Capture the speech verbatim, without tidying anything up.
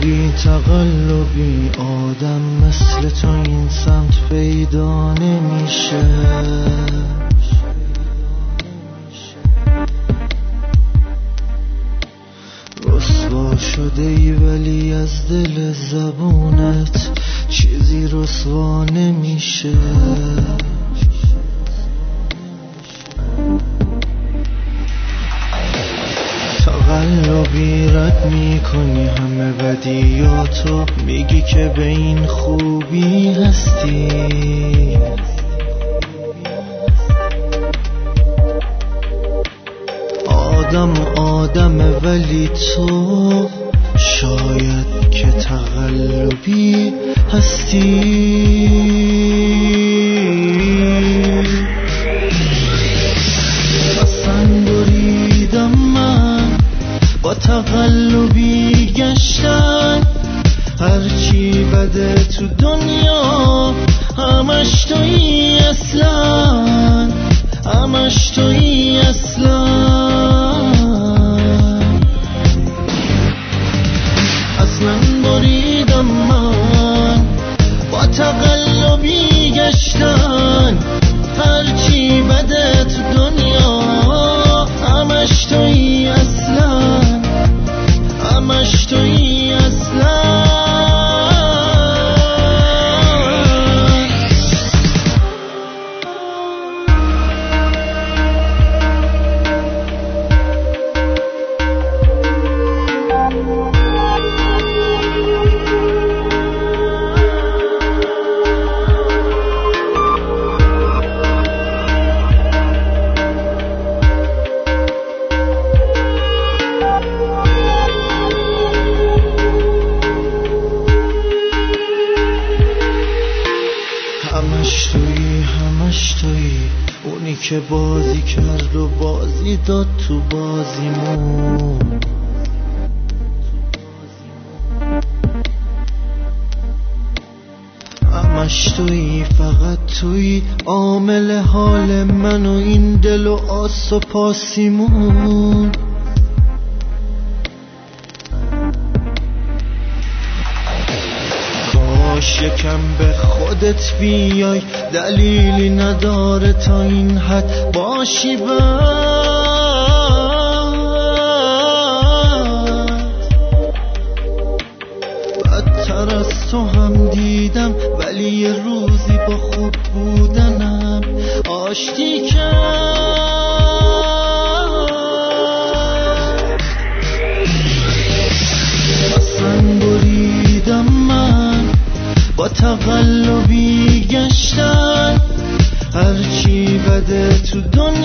بی تقلبی آدم مثل تو این سمت پیدا نمیشه. رسوا شده ای ولی از دل زبونت چیزی رسوا نمیشه. تقلبی رد میکنی همه بدیاتو، میگی که به این خوبی هستی. آدم آدمه ولی تو شاید که تقلبی هستی. اصلا بریدم من با تقلبی گشتن، هرچی بده تو دنیا همش تویی اصلا، همش تویی اصلا. اصلا بریدم من با تقلبی گشتن، هرچی بده تو دنیا همش تویی اصلا، همش تویی اصلا. همش تویی همش تویی اونی که بازی کرد و بازی داد تو بازیمون. همش تویی فقط تویی عامل حال من و این دل و آس و پاسیمون. کاش یکم به خودت بیای، دلیلی نداره تا این حد باشی بد. بدتر از تو هم دیدم ولی یه روزی با خوب بودنم آشتی کرد. اصلا بریدم من با تقلبی گشتن، هرچی بده تو دنیا